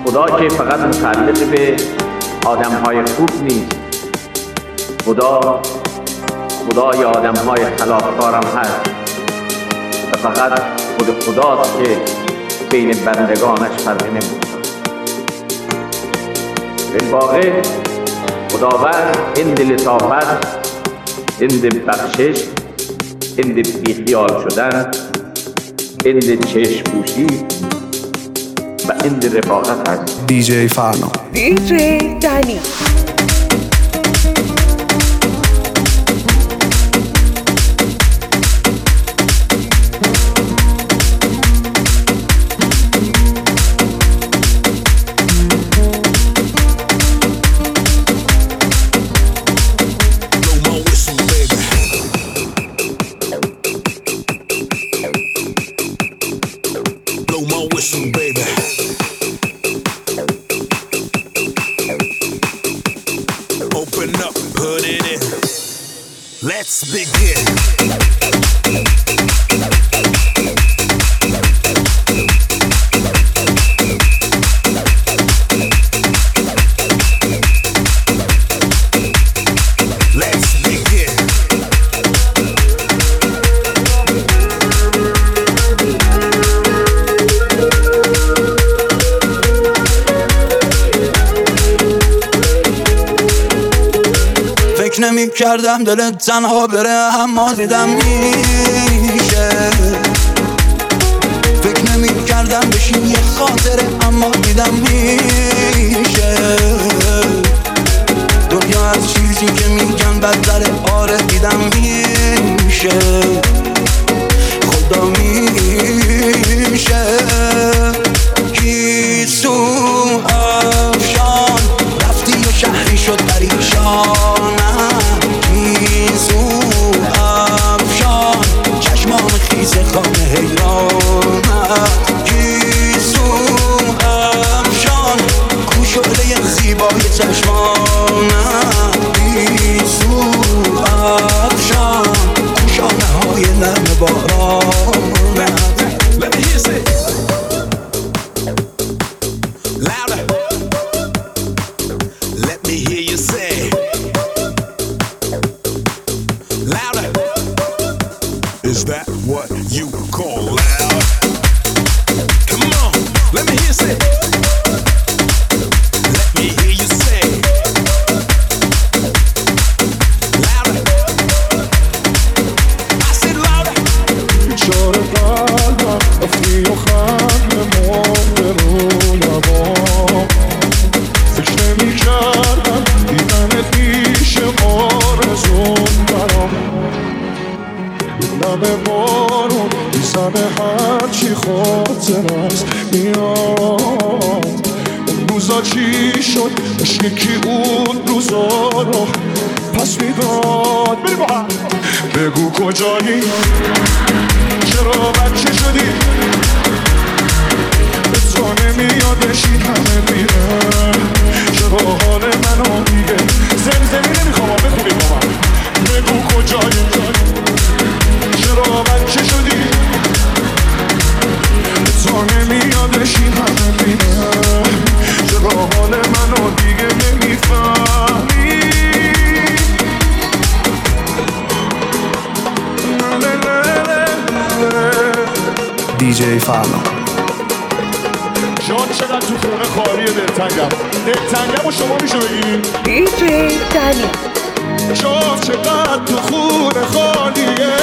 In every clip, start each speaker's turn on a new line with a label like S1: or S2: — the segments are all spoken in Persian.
S1: خدا که فقط متعلق به آدم‌های خوب نیست، خدای آدم‌های خلافکارم هست و فقط خداست که بین بندگانش فرقی نمی‌کنه. بالواقع خداوند هند لطافت، هند بخشش، هند بیخیال شدن، هند چشم پوشی و هند رفاقت هست.
S2: دیجی فرنا،
S3: دیجی دنی.
S4: Let's begin.
S2: نمی کردم دلت تنها بره، اما دیدم میشه. فکر نمی کردم بشین یه خاطره، اما دیدم میشه. دنیا از چیزی که میگن بدتره، آره دیدم میشه. خدا میشه. گیسو افشان رفتی و شهری شد پریشان. خانه حیرانم گیسو افشان کو شعله زیبای چشمانم. گیسو افشان کو شانه های نرم بارانم.
S4: Let me hear it. Louder. Let me hear you say. Louder. Is that what you call loud? Come on, let me hear you say. Let me hear you say. Louder. I said louder.
S5: بیچاره قلبم رفتی و خنده مرده رو لبام. فکر نمی کردم دیدنت میشه آرزون برام. لب بارون میزنه هرچی خاطر است میاد. اون روزا چی شد؟ اش یکی اون روزا رو پس میداد. بریم با هم بگو کجایی، چرا بچه شدی؟ به تو نمیادش این همه میره. چرا حال منو دیگه زمزمی نمیخوام بخونی با من. بگو کجایی، چرا بچه شدی؟ تو نمیادش این همه میره. چرا حال منو دیگه نمیفهمی؟
S2: دیجی فرنا.
S5: جان چقدر تو خونه خالیه دلتنگم. دلتنگم و شما میشه بگی؟
S3: دیجی دنی.
S5: جان چقدر تو خونه خالیه.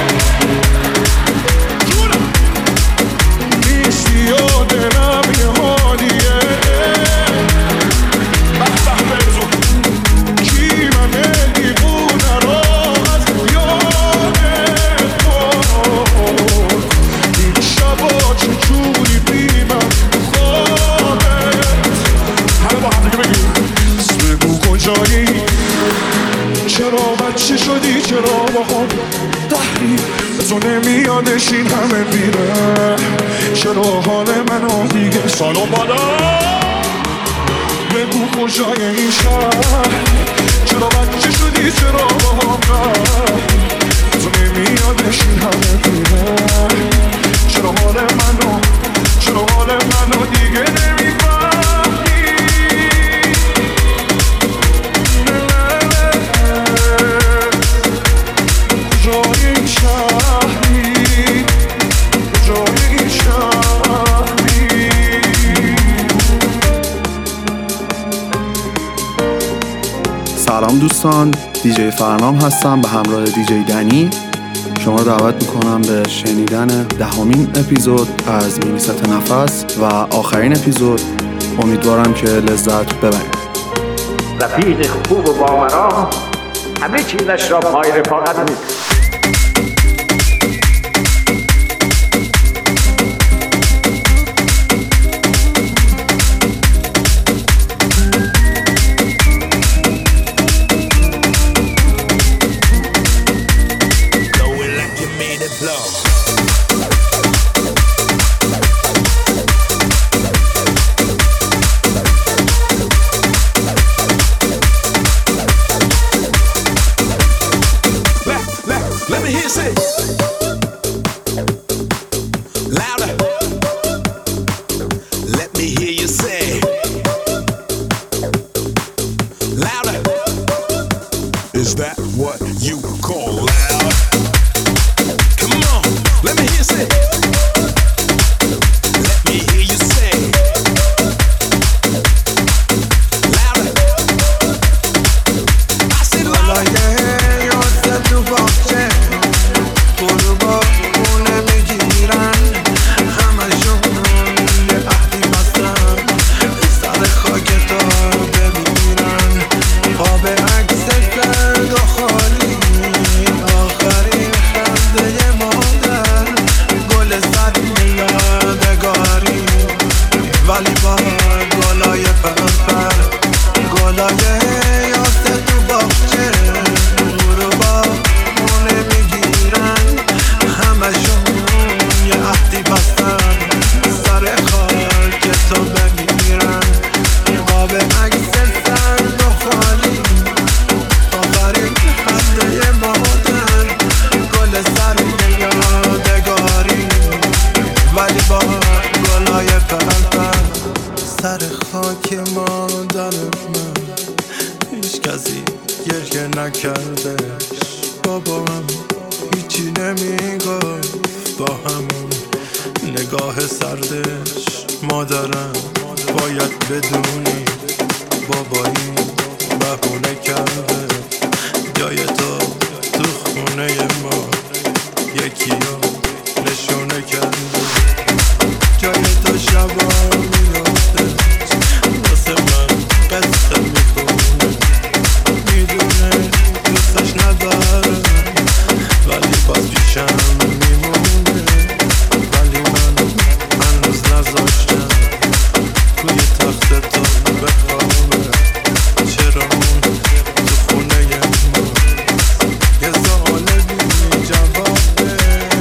S5: نیستی و دلم یه حالیه. کی منه دیوونه را از یادت برد. این شبا چجوری بیمم خوابت. همه با هم دیگه بگیم بگو کجایی، چرا بچه شدی، چرا با خود دهری. تو نمیادش این همه میره. چرا حال منو دیگه سالو بالا. بگو کجای این شهر، چرا بچه شدی، چرا با هم رفت. تو نمیادش این همه میره. چرا حال منو دیگه نمیفهم.
S6: سلام دوستان، دیجی فرنام هستم به همراه دیجی دنی. شما رو دعوت میکنم به شنیدن 10مین اپیزود از مینیست نفس و آخرین اپیزود. امیدوارم که لذت ببرید.
S1: رفیق خوب و باورا همه چیزش را پای رفاقت می‌کنه.
S4: Let me hear you say louder. Let me hear you say louder. Is that what you call loud? Come on, let me hear you say. Let me hear you say louder. I said louder.
S2: سر خاک مادر من هیچ کسی گریه نکردش. بابام هیچی نمیگفت با همون نگاه سردش. مادرم باید بدونی بابایی بهونه کرده جای تو خونه ما یکی رو نشونه کرده. جای تو شبا میافته واسه من قصه میکنه. میدونه دوستش نداره ولی باز پیشم میمونه. ولی من هنوز نذاشتم توی تخت تو بخوابه. چرا اون تو خونه ما یه سوال بی جوابه.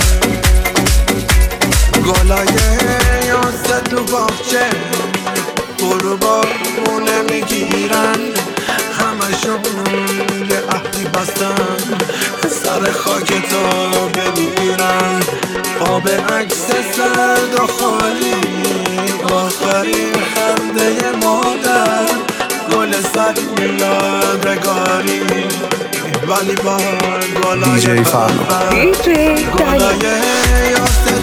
S2: گلای تو باغچه برو با اونه میگیرن. همشون یه عهدی بستن سر خاک تو بمیرن. آب عکس سرد و خالی آخرین خنده مادر. گل سر یادگاری ولی با گلای
S6: دیجی فرنام.
S3: DJ Dani.
S2: گلای یاست